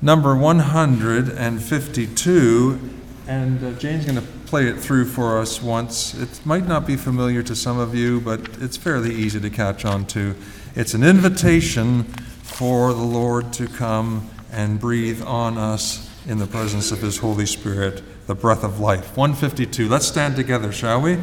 number 152, and Jane's going to play it through for us once. It might not be familiar to some of you, but it's fairly easy to catch on to. It's an invitation for the Lord to come and breathe on us in the presence of His Holy Spirit, the breath of life. 152. Let's stand together, shall we?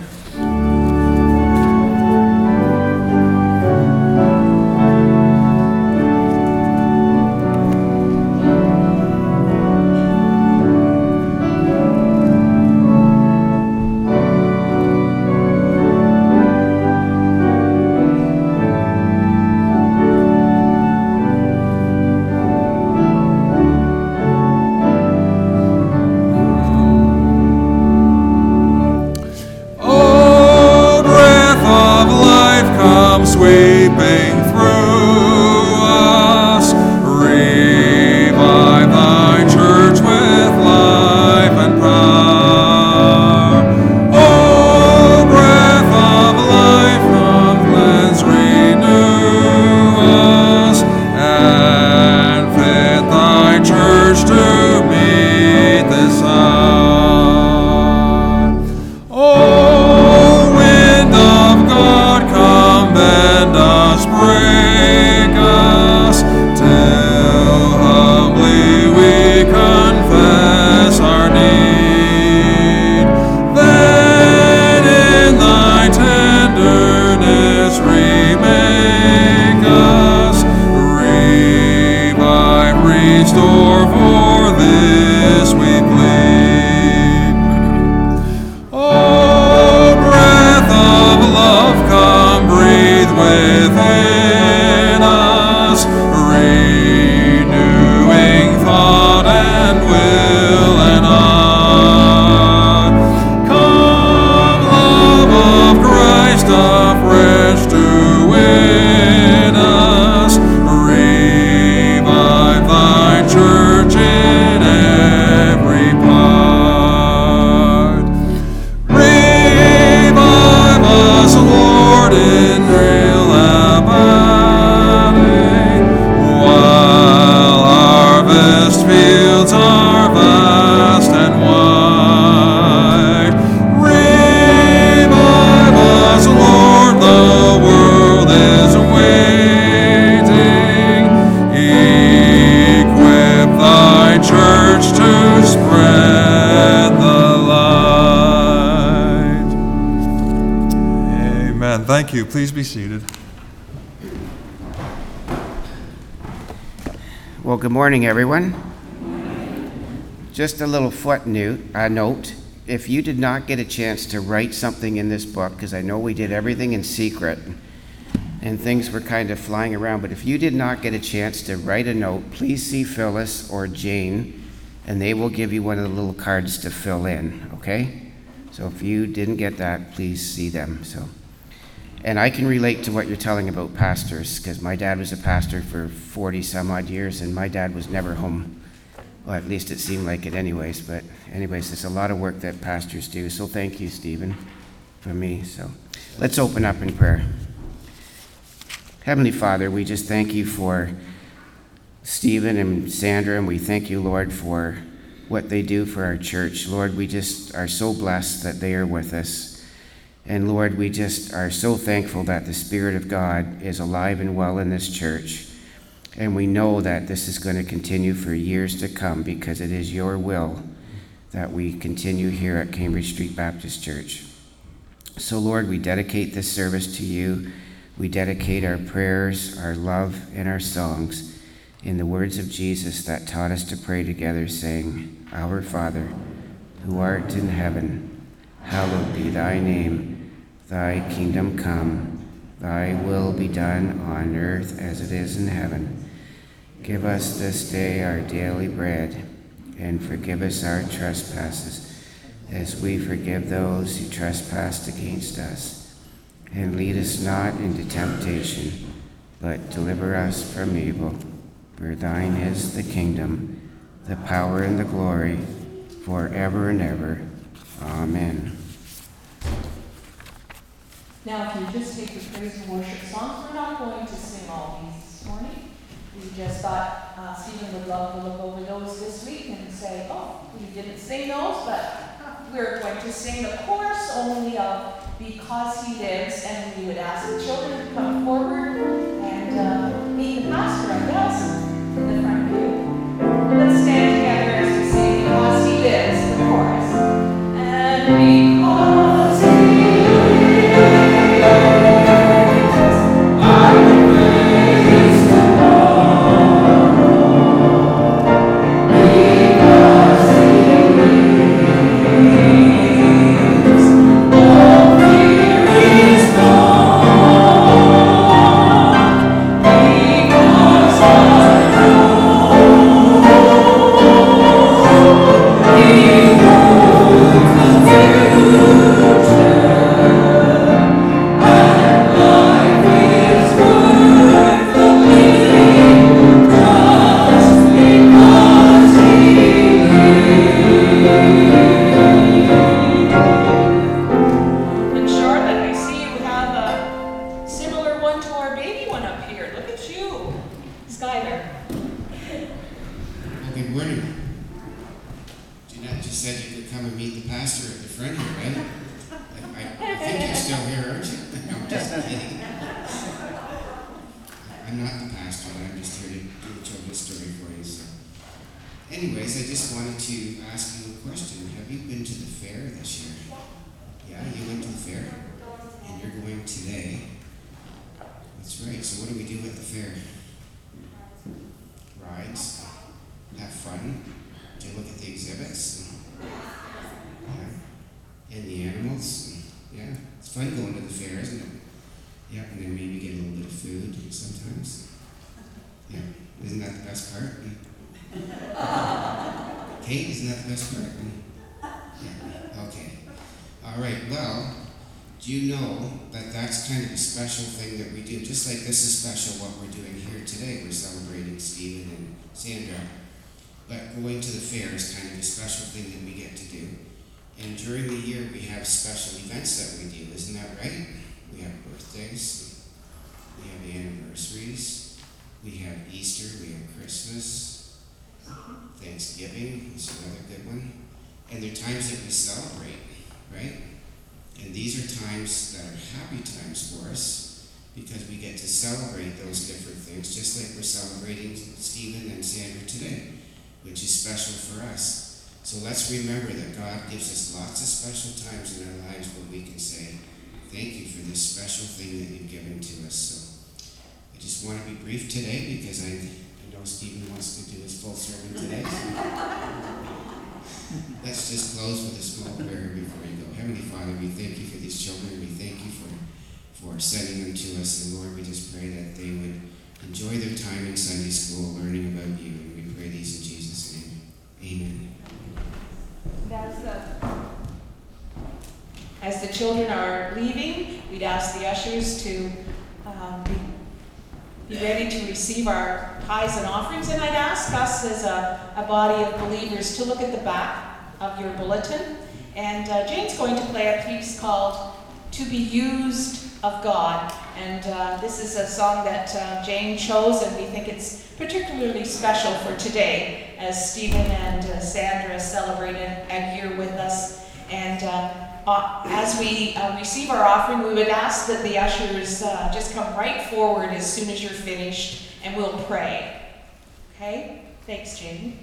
Thank you. Please be seated. Well, good morning, everyone. Just a little note. If you did not get a chance to write something in this book, because I know we did everything in secret and things were kind of flying around, but if you did not get a chance to write a note, please see Phyllis or Jane, and they will give you one of the little cards to fill in, okay? So if you didn't get that, please see them. And I can relate to what you're telling about pastors, because my dad was a pastor for 40 some odd years, and my dad was never home. Well, at least it seemed like it anyways. But anyways, there's a lot of work that pastors do. So thank you, Stephen, for me. So let's open up in prayer. Heavenly Father, we just thank you for Stephen and Sandra, and we thank you, Lord, for what they do for our church. Lord, we just are so blessed that they are with us. And Lord, we just are so thankful that the Spirit of God is alive and well in this church. And we know that this is going to continue for years to come because it is your will that we continue here at Cambridge Street Baptist Church. So Lord, we dedicate this service to you. We dedicate our prayers, our love, and our songs in the words of Jesus that taught us to pray together, saying, Our Father, who art in heaven, hallowed be thy name. Thy kingdom come, thy will be done on earth as it is in heaven. Give us this day our daily bread, and forgive us our trespasses, as we forgive those who trespass against us. And lead us not into temptation, but deliver us from evil. For thine is the kingdom, the power, and the glory, forever and ever. Amen. Now, if you just take the praise and worship songs, we're not going to sing all these this morning. we just thought Stephen would love to look over those this week and say, oh, we didn't sing those, but we're going to sing the chorus only of Because He Lives, and we would ask the children to come forward and meet the pastor, I guess, in the front pew. Let's stand together as we sing Because He Lives, the chorus. And because He Thanksgiving is another good one. And they're times that we celebrate, right? And these are times that are happy times for us because we get to celebrate those different things, just like we're celebrating Stephen and Sandra today, which is special for us. So let's remember that God gives us lots of special times in our lives where we can say, thank you for this special thing that you've given to us. So I just want to be brief today because I know Stephen wants to do his full sermon today. Let's just close with a small prayer before you go. Heavenly Father, we thank you for these children. We thank you for sending them to us. And Lord, we just pray that they would enjoy their time in Sunday school learning about you. And we pray these in Jesus' name. Amen. As the children are leaving, we'd ask the ushers to be ready to receive our tithes and offerings. And I'd ask us as a body of believers to look at the back of your bulletin. And Jane's going to play a piece called To Be Used of God. And this is a song that Jane chose, and we think it's particularly special for today as Stephen and Sandra celebrated a year with us. And as we receive our offering, we would ask that the ushers just come right forward as soon as you're finished, and we'll pray. Okay? Thanks, Jane.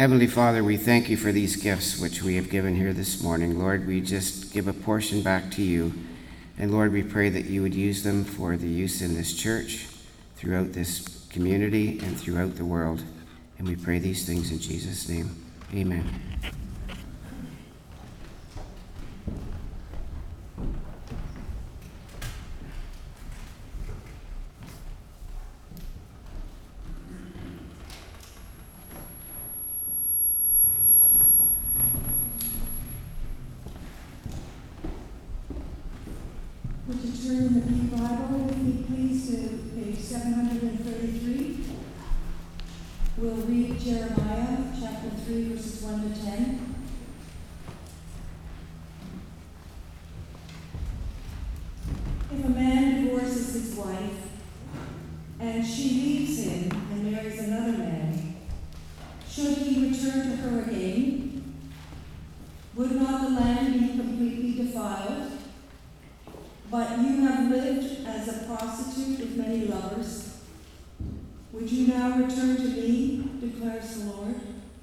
Heavenly Father, we thank you for these gifts which we have given here this morning. Lord, we just give a portion back to you. And Lord, we pray that you would use them for the use in this church, throughout this community, and throughout the world. And we pray these things in Jesus' name. Amen. Would you turn in the Big Bible with me, please, to page 733? We'll read Jeremiah chapter 3, verses 1 to 10. If a man divorces his wife, and she leaves him and marries another man, should he return to her again? Would not the land be completely defiled? But you have lived as a prostitute with many lovers. Would you now return to me, declares the Lord?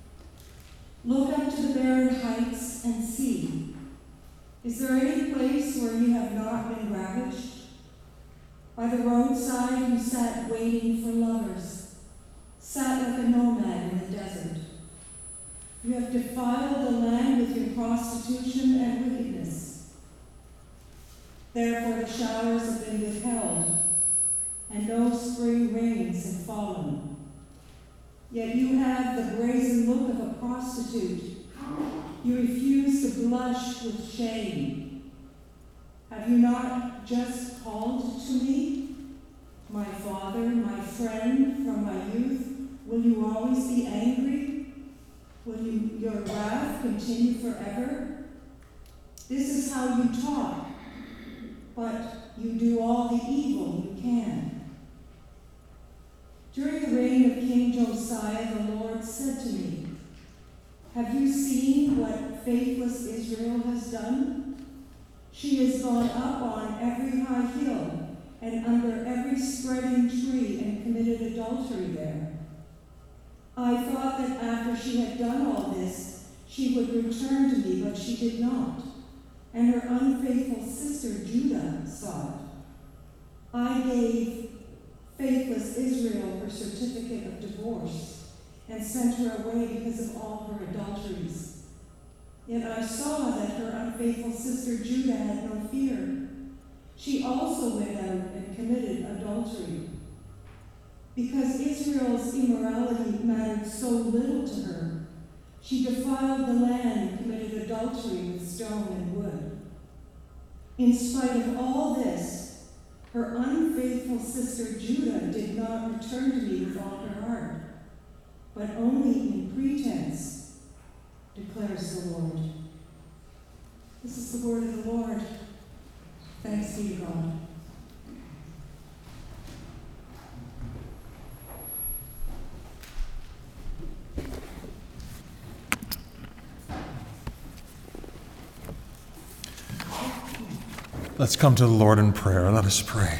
Look up to the barren heights and see. Is there any place where you have not been ravaged? By the roadside you sat waiting for lovers, sat like a nomad in the desert. You have defiled the land with your prostitution and wickedness. Therefore the showers have been withheld, and no spring rains have fallen. Yet you have the brazen look of a prostitute. You refuse to blush with shame. Have you not just called to me? My father, my friend from my youth, will you always be angry? Will your wrath continue forever? This is how you talk. But you do all the evil you can. During the reign of King Josiah, the Lord said to me, have you seen what faithless Israel has done? She has gone up on every high hill and under every spreading tree and committed adultery there. I thought that after she had done all this, she would return to me, but she did not. And her unfaithful sister Judah saw it. I gave faithless Israel her certificate of divorce and sent her away because of all her adulteries. Yet I saw that her unfaithful sister Judah had no fear. She also went out and committed adultery. Because Israel's immorality mattered so little to her, she defiled the land and committed adultery with stone and wood. In spite of all this, her unfaithful sister Judah did not return to me with all her heart, but only in pretense, declares the Lord. This is the word of the Lord. Thanks be to God. Let's come to the Lord in prayer. Let us pray.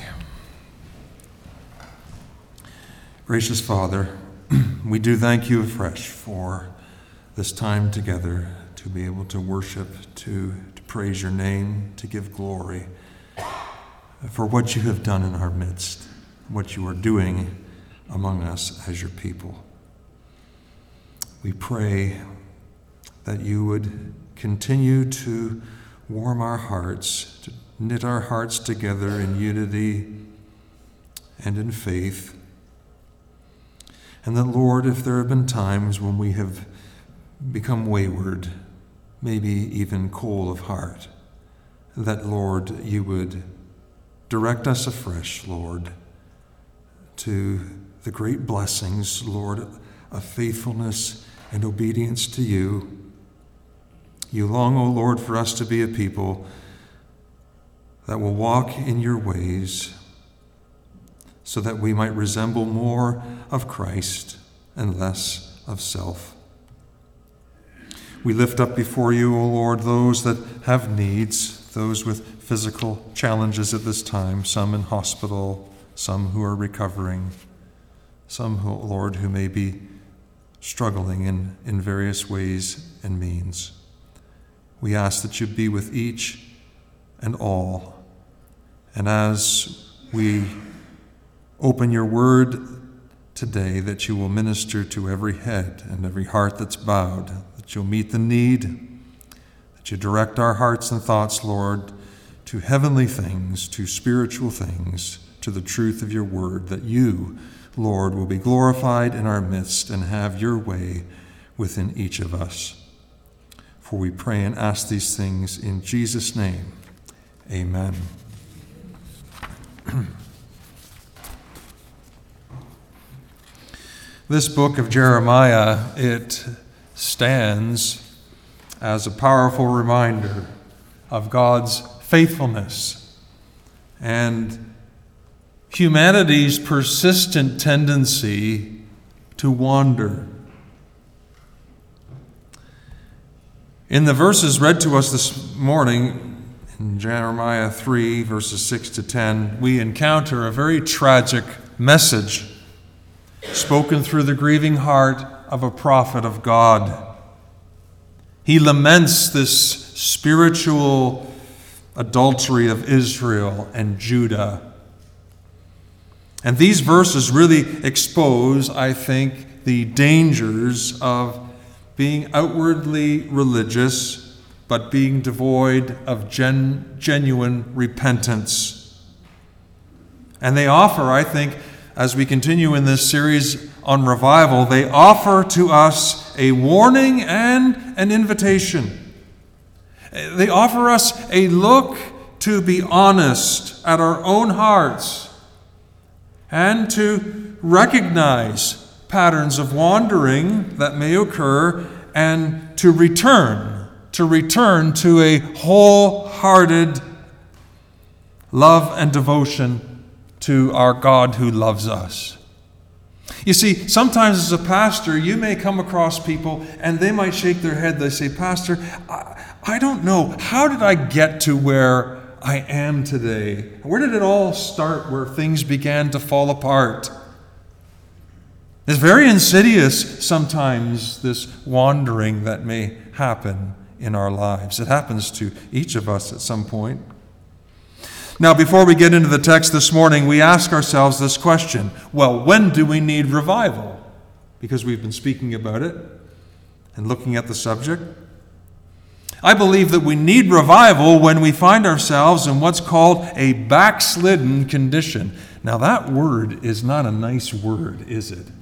Gracious Father, we do thank you afresh for this time together to be able to worship, to praise your name, to give glory for what you have done in our midst, what you are doing among us as your people. We pray that you would continue to warm our hearts, to knit our hearts together in unity and in faith. And that, Lord, if there have been times when we have become wayward, maybe even cold of heart, that, Lord, you would direct us afresh, Lord, to the great blessings, Lord, of faithfulness and obedience to you. You long, O Lord, for us to be a people that will walk in your ways so that we might resemble more of Christ and less of self. We lift up before you, O Lord, those that have needs, those with physical challenges at this time, some in hospital, some who are recovering, some, Lord, who may be struggling in various ways and means. We ask that you be with each and all. And as we open your word today, that you will minister to every head and every heart that's bowed, that you'll meet the need, that you direct our hearts and thoughts, Lord, to heavenly things, to spiritual things, to the truth of your word, that you, Lord, will be glorified in our midst and have your way within each of us. For we pray and ask these things in Jesus' name. Amen. This book of Jeremiah, it stands as a powerful reminder of God's faithfulness and humanity's persistent tendency to wander. In the verses read to us this morning, in Jeremiah 3, verses 6 to 10, we encounter a very tragic message spoken through the grieving heart of a prophet of God. He laments this spiritual adultery of Israel and Judah. And these verses really expose, I think, the dangers of being outwardly religious, but being devoid of genuine repentance. And they offer, I think, as we continue in this series on revival, they offer to us a warning and an invitation. They offer us a look to be honest at our own hearts and to recognize patterns of wandering that may occur and to return to a wholehearted love and devotion to our God who loves us. You see, sometimes as a pastor, you may come across people and they might shake their head. They say, "Pastor, I don't know. How did I get to where I am today? Where did it all start where things began to fall apart?" It's very insidious sometimes, this wandering that may happen in our lives. It happens to each of us at some point. Now, before we get into the text this morning, we ask ourselves this question. Well, when do we need revival? Because we've been speaking about it and looking at the subject. I believe that we need revival when we find ourselves in what's called a backslidden condition. Now, that word is not a nice word, is it?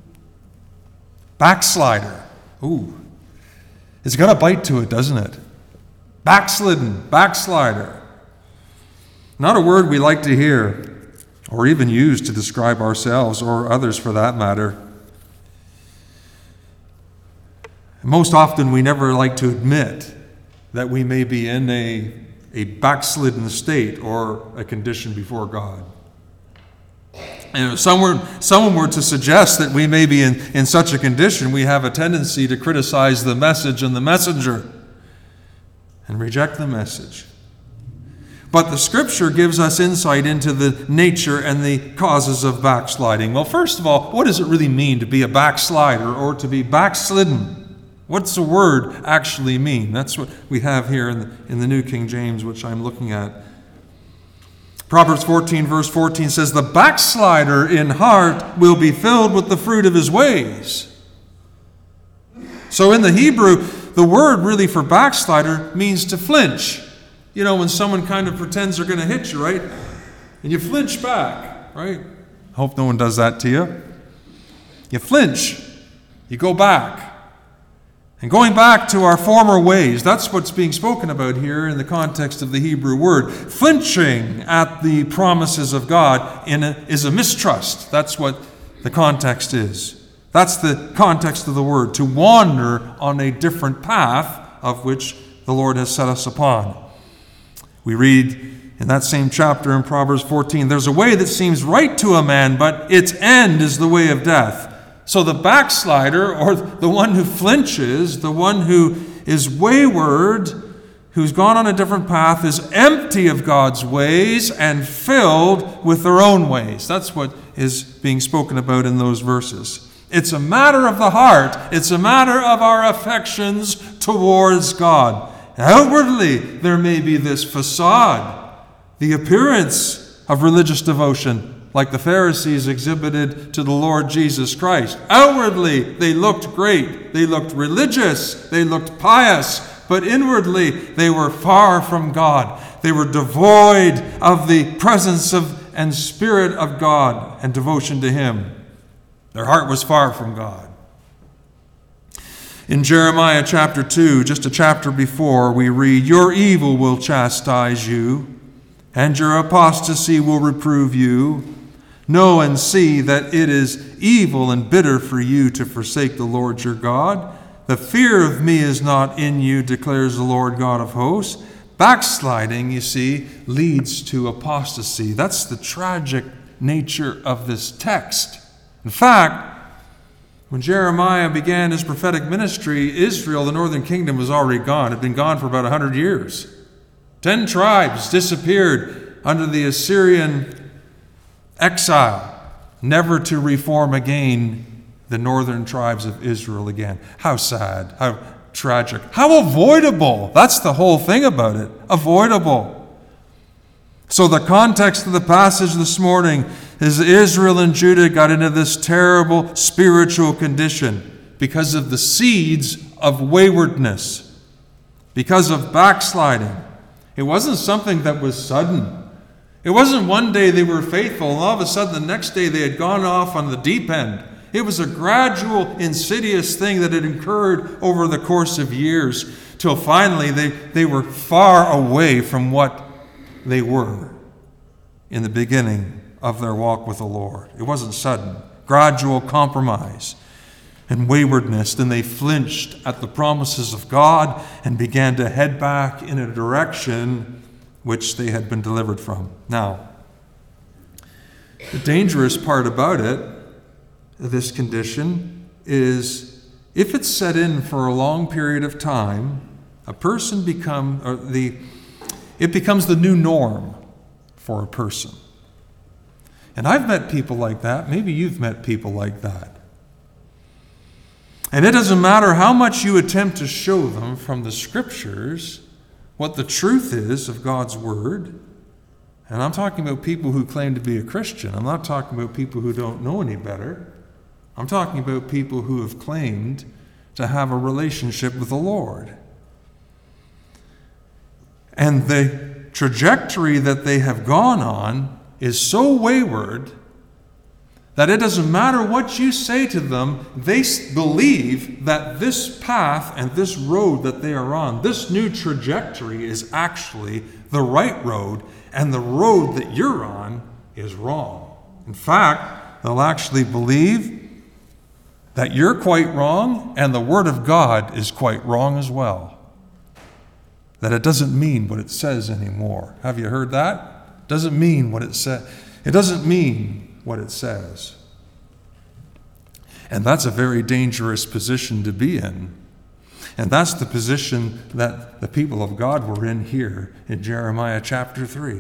Backslider. Ooh. It's got a bite to it, doesn't it? Backslidden, backslider. Not a word we like to hear or even use to describe ourselves or others for that matter. Most often we never like to admit that we may be in a backslidden state or a condition before God. And if someone were to suggest that we may be in such a condition, we have a tendency to criticize the message and the messenger and reject the message. But the Scripture gives us insight into the nature and the causes of backsliding. Well, first of all, what does it really mean to be a backslider or to be backslidden? What's the word actually mean? That's what we have here in the New King James, which I'm looking at. Proverbs 14, verse 14 says, "The backslider in heart will be filled with the fruit of his ways." So in the Hebrew, the word really for backslider means to flinch. You know, when someone kind of pretends they're going to hit you, right? And you flinch back, right? Hope no one does that to you. You flinch. You go back. And going back to our former ways, that's what's being spoken about here in the context of the Hebrew word. Flinching at the promises of God is a mistrust. That's what the context is. That's the context of the word, to wander on a different path of which the Lord has set us upon. We read in that same chapter in Proverbs 14, "There's a way that seems right to a man, but its end is the way of death." So the backslider, or the one who flinches, the one who is wayward, who's gone on a different path, is empty of God's ways and filled with their own ways. That's what is being spoken about in those verses. It's a matter of the heart. It's a matter of our affections towards God. Outwardly, there may be this facade, the appearance of religious devotion, like the Pharisees exhibited to the Lord Jesus Christ. Outwardly, they looked great. They looked religious. They looked pious. But inwardly, they were far from God. They were devoid of the presence and Spirit of God and devotion to Him. Their heart was far from God. In Jeremiah chapter 2, just a chapter before, we read, "Your evil will chastise you, and your apostasy will reprove you. Know and see that it is evil and bitter for you to forsake the Lord your God. The fear of me is not in you, declares the Lord God of hosts." Backsliding, you see, leads to apostasy. That's the tragic nature of this text. In fact, when Jeremiah began his prophetic ministry, Israel, the northern kingdom, was already gone. It had been gone for about 100 years. 10 tribes disappeared under the Assyrian exile, never to reform again the northern tribes of Israel again. How sad, how tragic, how avoidable. That's the whole thing about it, avoidable. So the context of the passage this morning is Israel and Judah got into this terrible spiritual condition because of the seeds of waywardness, because of backsliding. It wasn't something that was sudden. It wasn't one day they were faithful and all of a sudden the next day they had gone off on the deep end. It was a gradual, insidious thing that had occurred over the course of years till finally they were far away from what they were in the beginning of their walk with the Lord. It wasn't sudden. Gradual compromise and waywardness. Then they flinched at the promises of God and began to head back in a direction which they had been delivered from. Now, the dangerous part about it, this condition, is if it's set in for a long period of time, it becomes the new norm for a person. And I've met people like that. Maybe you've met people like that. And it doesn't matter how much you attempt to show them from the Scriptures what the truth is of God's Word. And I'm talking about people who claim to be a Christian. I'm not talking about people who don't know any better. I'm talking about people who have claimed to have a relationship with the Lord. And the trajectory that they have gone on is so wayward that it doesn't matter what you say to them, they believe that this path and this road that they are on, this new trajectory is actually the right road, and the road that you're on is wrong. In fact, they'll actually believe that you're quite wrong and the Word of God is quite wrong as well. That it doesn't mean what it says anymore. Have you heard that? Doesn't mean what it says. It doesn't mean what it says. And that's a very dangerous position to be in. And that's the position that the people of God were in here in Jeremiah chapter 3.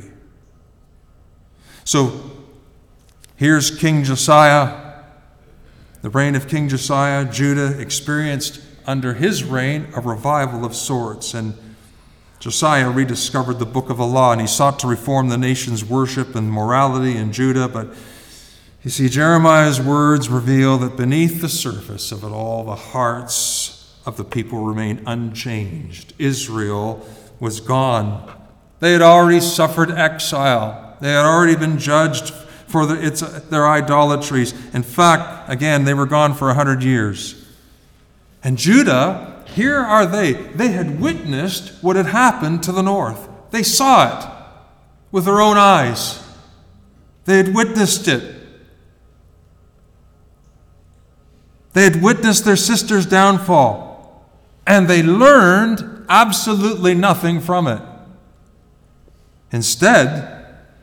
So here's King Josiah. The reign of King Josiah, Judah experienced under his reign a revival of sorts. And Josiah rediscovered the book of the law, and he sought to reform the nation's worship and morality in Judah. But you see, Jeremiah's words reveal that beneath the surface of it all, the hearts of the people remained unchanged. Israel was gone. They had already suffered exile. They had already been judged for their idolatries. In fact, again, they were gone for 100 years. And Judah, here are they. They had witnessed what had happened to the north. They saw it with their own eyes. They had witnessed it. They had witnessed their sister's downfall, and they learned absolutely nothing from it. Instead,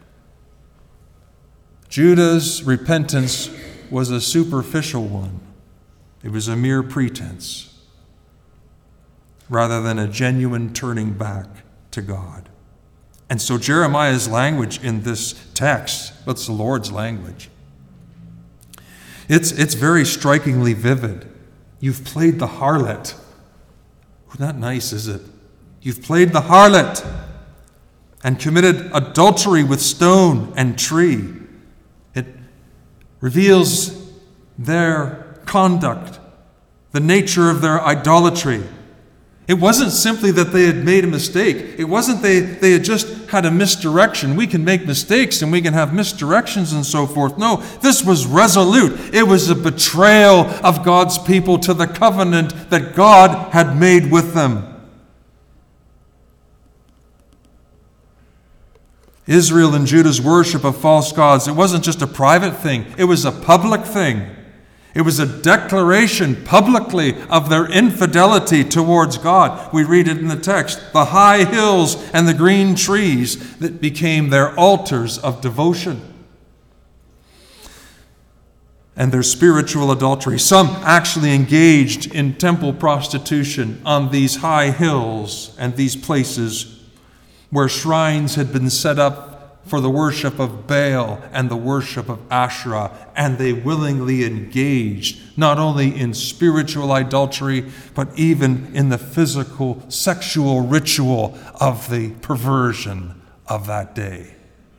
Judah's repentance was a superficial one. It was a mere pretense, rather than a genuine turning back to God. And so Jeremiah's language in this text, that's the Lord's language. It's very strikingly vivid. You've played the harlot. Not nice, is it? You've played the harlot and committed adultery with stone and tree. It reveals their conduct, the nature of their idolatry. It wasn't simply that they had made a mistake. It wasn't they had just had a misdirection. We can make mistakes and we can have misdirections and so forth. No, this was resolute. It was a betrayal of God's people to the covenant that God had made with them. Israel and Judah's worship of false gods, it wasn't just a private thing. It was a public thing. It was a declaration publicly of their infidelity towards God. We read it in the text. The high hills and the green trees that became their altars of devotion. And their spiritual adultery. Some actually engaged in temple prostitution on these high hills and these places where shrines had been set up for the worship of Baal and the worship of Asherah, and they willingly engaged not only in spiritual adultery, but even in the physical, sexual ritual of the perversion of that day.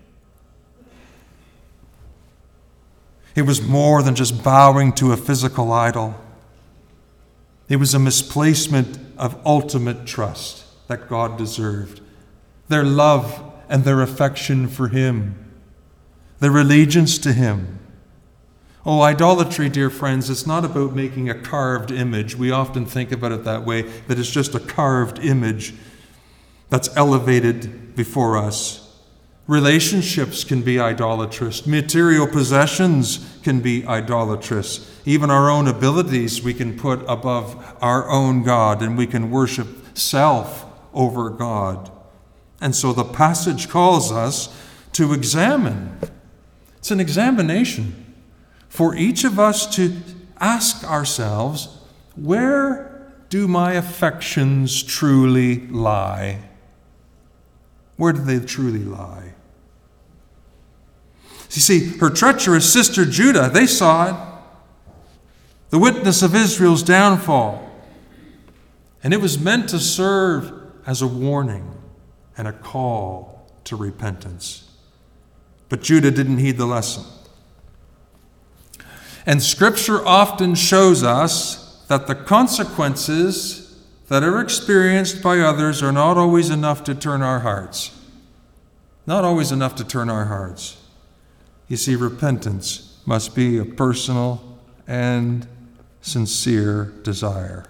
It was more than just bowing to a physical idol. It was a misplacement of ultimate trust that God deserved. Their love and their affection for Him, their allegiance to Him. Oh, idolatry, dear friends, it's not about making a carved image. We often think about it that way, that it's just a carved image that's elevated before us. Relationships can be idolatrous. Material possessions can be idolatrous. Even our own abilities we can put above our own God, and we can worship self over God. And so the passage calls us to examine. It's an examination for each of us to ask ourselves, where do my affections truly lie? Where do they truly lie? You see, her treacherous sister Judah, they saw it. The witness of Israel's downfall. And it was meant to serve as a warning and a call to repentance. But Judah didn't heed the lesson. And Scripture often shows us that the consequences that are experienced by others are not always enough to turn our hearts. Not always enough to turn our hearts. You see, repentance must be a personal and sincere desire.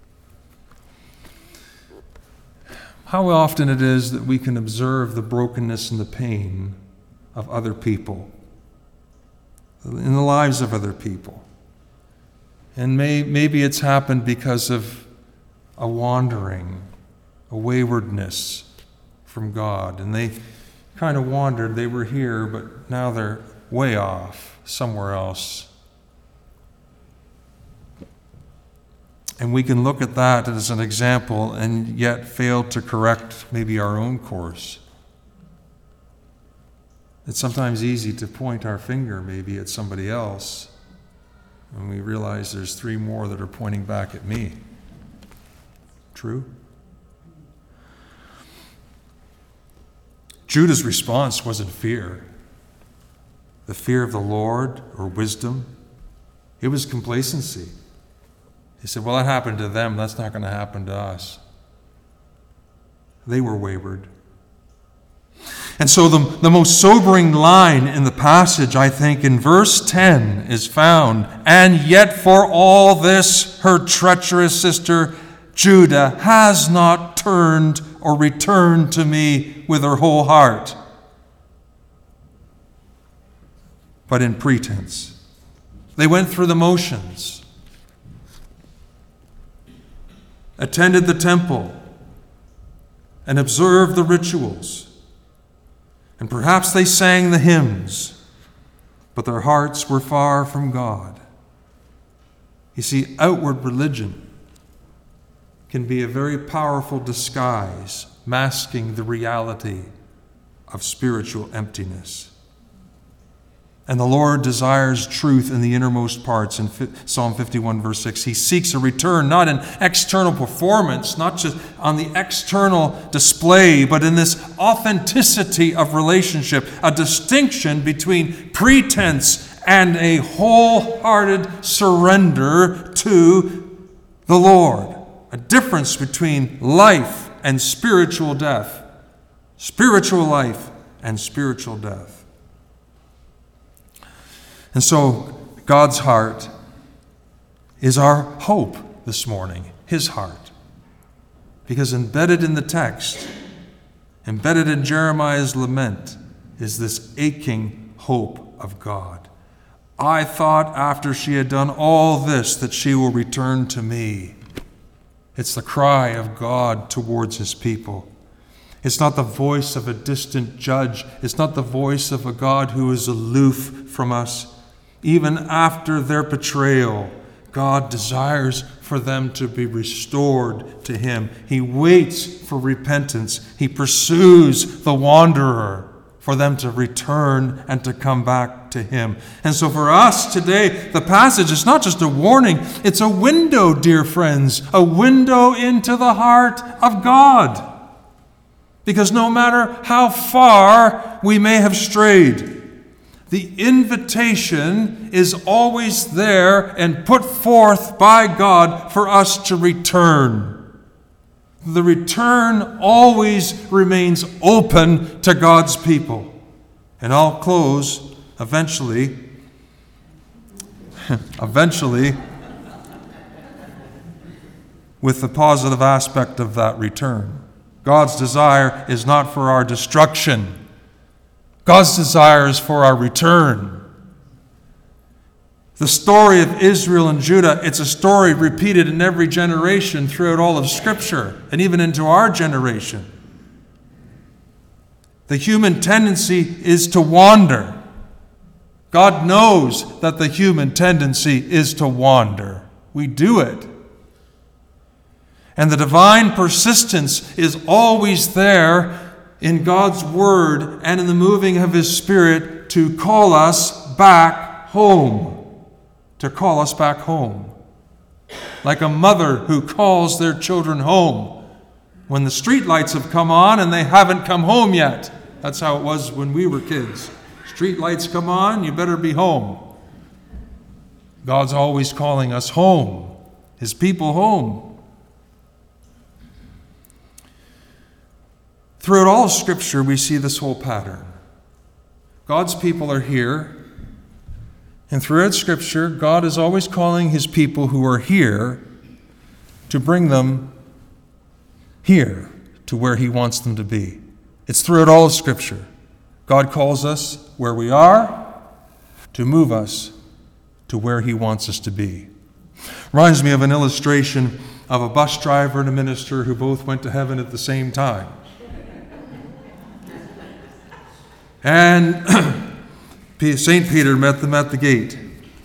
How often it is that we can observe the brokenness and the pain of other people, in the lives of other people. And maybe it's happened because of a wandering, a waywardness from God. And they kind of wandered. They were here, but now they're way off somewhere else. And we can look at that as an example and yet fail to correct maybe our own course. It's sometimes easy to point our finger maybe at somebody else, and we realize there's 3 more that are pointing back at me. True? Judah's response wasn't fear. The fear of the Lord or wisdom. It was complacency. He said, well, that happened to them. That's not going to happen to us. They were wayward. And so the most sobering line in the passage, I think, in verse 10 is found. And yet for all this, her treacherous sister Judah has not turned or returned to me with her whole heart, but in pretense. They went through the motions. Attended the temple, and observed the rituals. And perhaps they sang the hymns, but their hearts were far from God. You see, outward religion can be a very powerful disguise, masking the reality of spiritual emptiness. And the Lord desires truth in the innermost parts. In Psalm 51, verse 6, he seeks a return, not in external performance, not just on the external display, but in this authenticity of relationship, a distinction between pretense and a wholehearted surrender to the Lord. A difference between life and spiritual death. Spiritual life and spiritual death. And so, God's heart is our hope this morning, his heart. Because embedded in the text, embedded in Jeremiah's lament, is this aching hope of God. I thought after she had done all this that she will return to me. It's the cry of God towards his people. It's not the voice of a distant judge. It's not the voice of a God who is aloof from us. Even after their betrayal, God desires for them to be restored to him. He waits for repentance. He pursues the wanderer for them to return and to come back to him. And so for us today, the passage is not just a warning, it's a window, dear friends, a window into the heart of God. Because no matter how far we may have strayed, the invitation is always there and put forth by God for us to return. The return always remains open to God's people. And I'll close eventually with the positive aspect of that return. God's desire is not for our destruction. God's desire is for our return. The story of Israel and Judah, it's a story repeated in every generation throughout all of Scripture, and even into our generation. The human tendency is to wander. God knows that the human tendency is to wander. We do it. And the divine persistence is always there in God's Word and in the moving of his Spirit to call us back home. To call us back home. Like a mother who calls their children home when the street lights have come on and they haven't come home yet. That's how it was when we were kids. Street lights come on, you better be home. God's always calling us home, his people home. Throughout all of Scripture, we see this whole pattern. God's people are here, and throughout Scripture, God is always calling his people who are here to bring them here to where he wants them to be. It's throughout all of Scripture. God calls us where we are to move us to where he wants us to be. Reminds me of an illustration of a bus driver and a minister who both went to heaven at the same time. And St. Peter met them at the gate.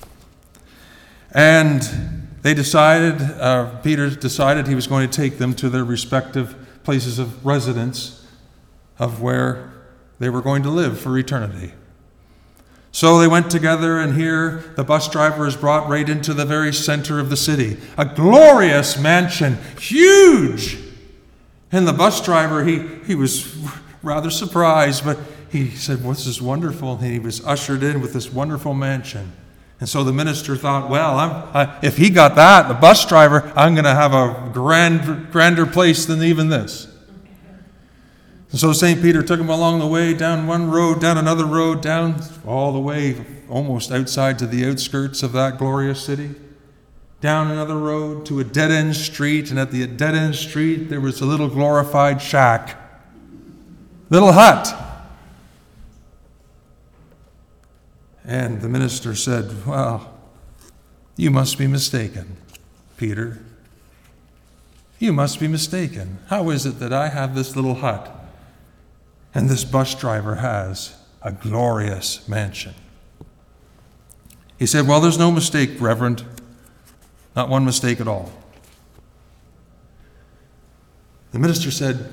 And they decided, Peter decided he was going to take them to their respective places of residence of where they were going to live for eternity. So they went together, and here the bus driver is brought right into the very center of the city. A glorious mansion, huge! And the bus driver, he was rather surprised, but he said, "What's this wonderful?" And he was ushered in with this wonderful mansion. And so the minister thought, well, if he got that, the bus driver, I'm going to have a grander place than even this. And so St. Peter took him along the way, down one road, down another road, down all the way almost outside to the outskirts of that glorious city. Down another road to a dead-end street, and at the dead-end street there was a little glorified shack. Little hut. And the minister said, "Well, you must be mistaken, Peter. You must be mistaken. How is it that I have this little hut and this bus driver has a glorious mansion?" He said, "Well, there's no mistake, Reverend. Not one mistake at all." The minister said,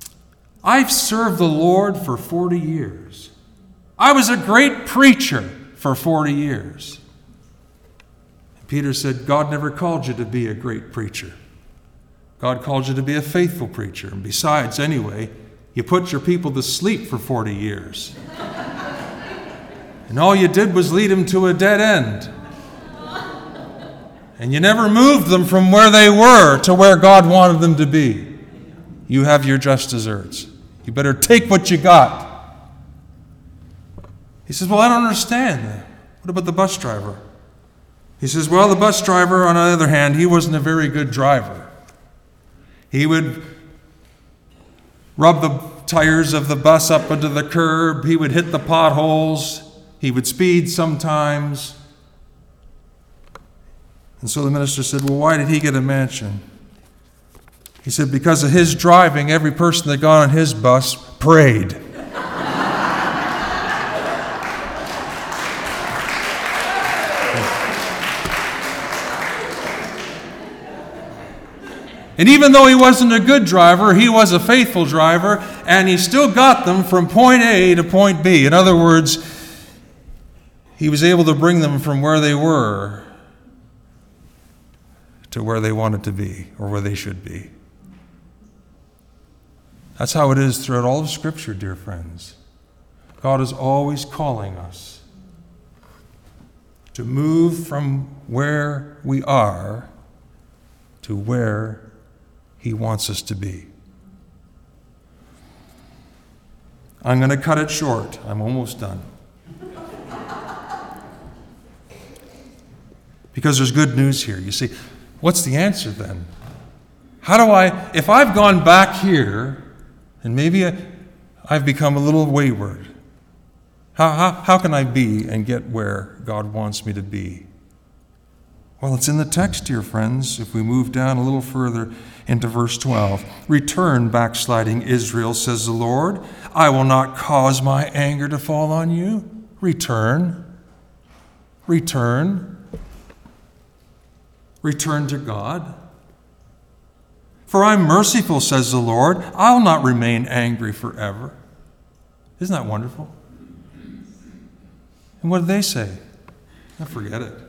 "I've served the Lord for 40 years. I was a great preacher for 40 years. And Peter said, God never called you to be a great preacher. God called you to be a faithful preacher. And besides, anyway, you put your people to sleep for 40 years. And all you did was lead them to a dead end. And you never moved them from where they were to where God wanted them to be. You have your just desserts. You better take what you got. He says, well, I don't understand. What about the bus driver? He says, well, the bus driver, on the other hand, he wasn't a very good driver. He would rub the tires of the bus up into the curb. He would hit the potholes. He would speed sometimes. And so the minister said, well, why did he get a mansion? He said, because of his driving, every person that got on his bus prayed. And even though he wasn't a good driver, he was a faithful driver, and he still got them from point A to point B. In other words, he was able to bring them from where they were to where they wanted to be, or where they should be. That's how it is throughout all of Scripture, dear friends. God is always calling us to move from where we are to where He wants us to be. I'm going to cut it short. I'm almost done. Because there's good news here. You see, what's the answer then? If I've gone back here, and maybe I've become a little wayward, how can I be and get where God wants me to be? Well, it's in the text, dear friends. If we move down a little further into verse 12. Return, backsliding Israel, says the Lord. I will not cause my anger to fall on you. Return. Return. Return to God. For I'm merciful, says the Lord. I'll not remain angry forever. Isn't that wonderful? And what did they say? Oh, forget it.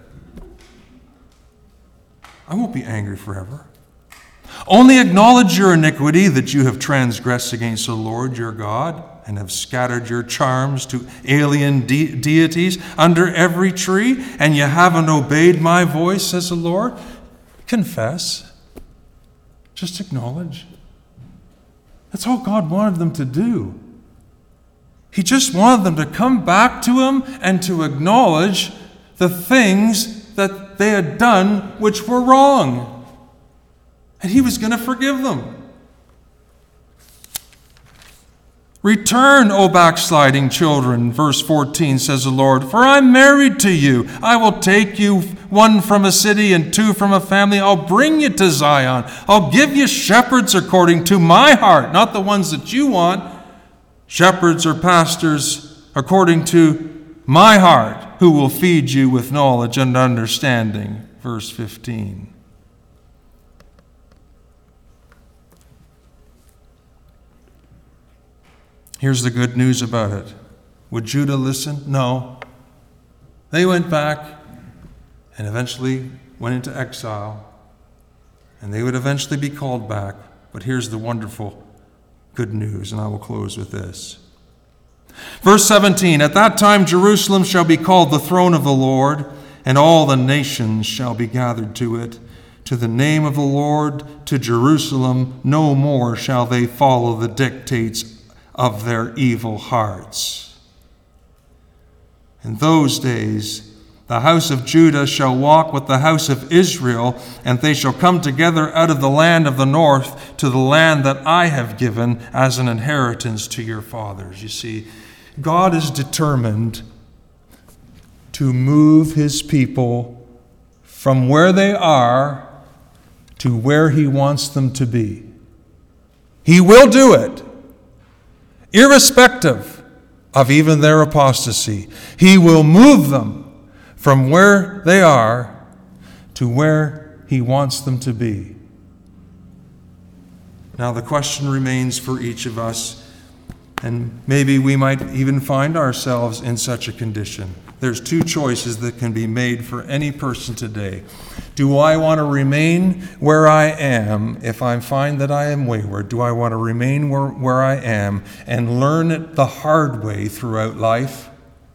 I won't be angry forever. Only acknowledge your iniquity, that you have transgressed against the Lord your God, and have scattered your charms to alien deities under every tree, and you haven't obeyed my voice, says the Lord. Confess. Just acknowledge. That's all God wanted them to do. He just wanted them to come back to Him and to acknowledge the things that they had done which were wrong. And He was going to forgive them. Return, O backsliding children, verse 14 says the Lord, for I'm married to you. I will take you, one from a city and two from a family. I'll bring you to Zion. I'll give you shepherds according to my heart, not the ones that you want. Shepherds or pastors according to my heart, who will feed you with knowledge and understanding. Verse 15. Here's the good news about it. Would Judah listen? No. They went back and eventually went into exile, and they would eventually be called back. But here's the wonderful good news, and I will close with this. Verse 17, at that time Jerusalem shall be called the throne of the Lord, and all the nations shall be gathered to it. To the name of the Lord, to Jerusalem, no more shall they follow the dictates of their evil hearts. In those days, the house of Judah shall walk with the house of Israel, and they shall come together out of the land of the north to the land that I have given as an inheritance to your fathers. You see, God is determined to move His people from where they are to where He wants them to be. He will do it, irrespective of even their apostasy. He will move them from where they are to where He wants them to be. Now the question remains for each of us, and maybe we might even find ourselves in such a condition. There's two choices that can be made for any person today. Do I want to remain where I am if I find that I am wayward? Do I want to remain where I am and learn it the hard way throughout life?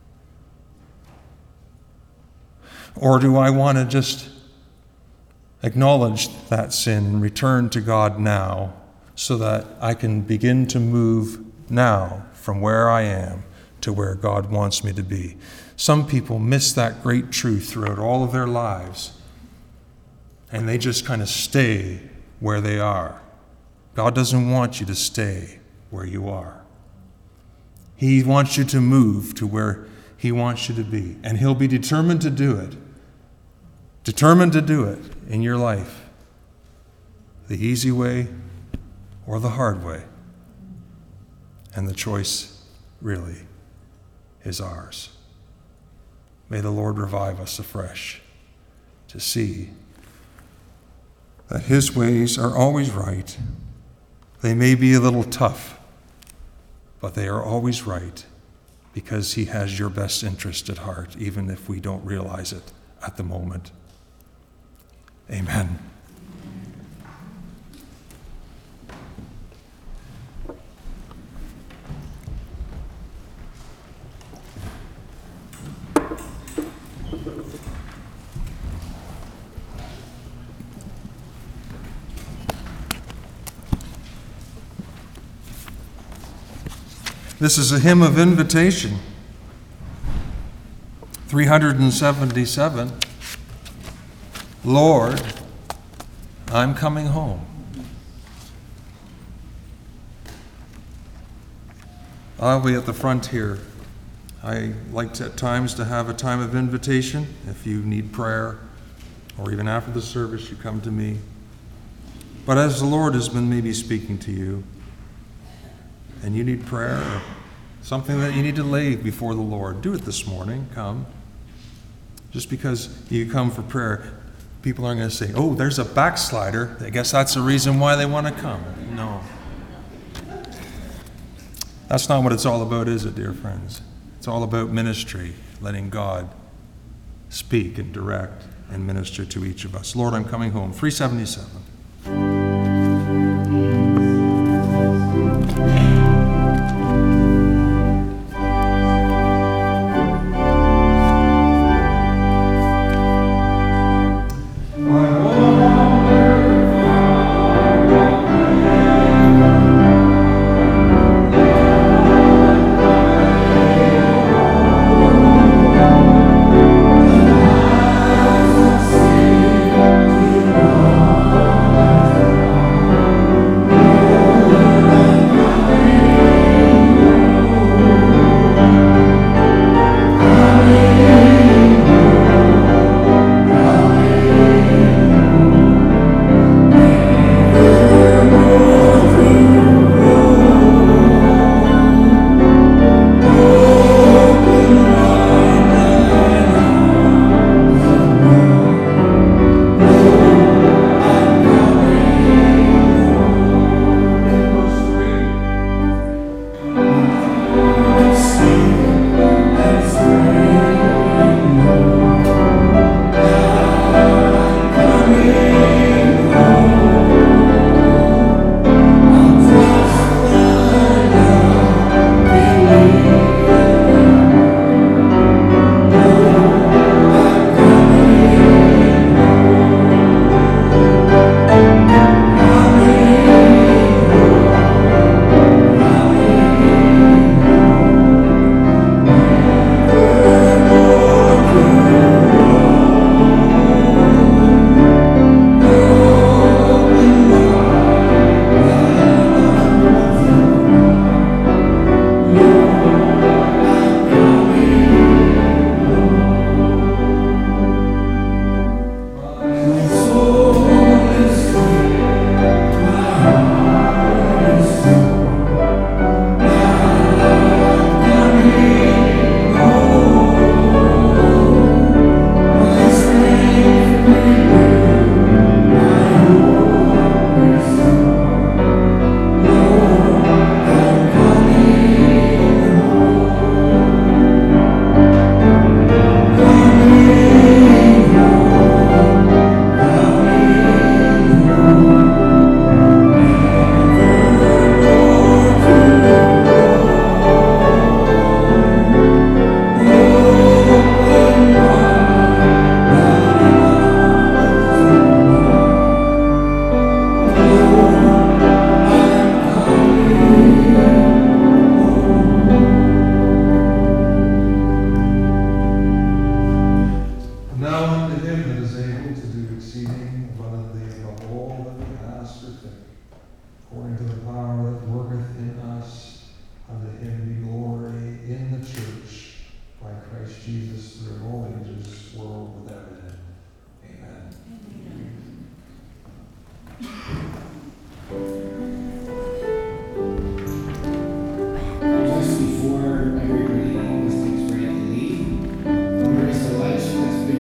Or do I want to just acknowledge that sin and return to God now so that I can begin to move now from where I am to where God wants me to be? Some people miss that great truth throughout all of their lives, and they just kind of stay where they are. God doesn't want you to stay where you are. He wants you to move to where He wants you to be, and He'll be determined to do it. Determined to do it in your life, the easy way or the hard way. And the choice really is ours. May the Lord revive us afresh to see that His ways are always right. They may be a little tough, but they are always right because He has your best interest at heart, even if we don't realize it at the moment. Amen. This is a hymn of invitation. 377. Lord, I'm coming home. I'll be at the front here. I like at times to have a time of invitation. If you need prayer, or even after the service, you come to me. But as the Lord has been maybe speaking to you, and you need prayer, or something that you need to lay before the Lord, do it this morning. Come. Just because you come for prayer, people aren't going to say, oh, there's a backslider. I guess that's the reason why they want to come. No. That's not what it's all about, is it, dear friends? It's all about ministry, letting God speak and direct and minister to each of us. Lord, I'm coming home. 377.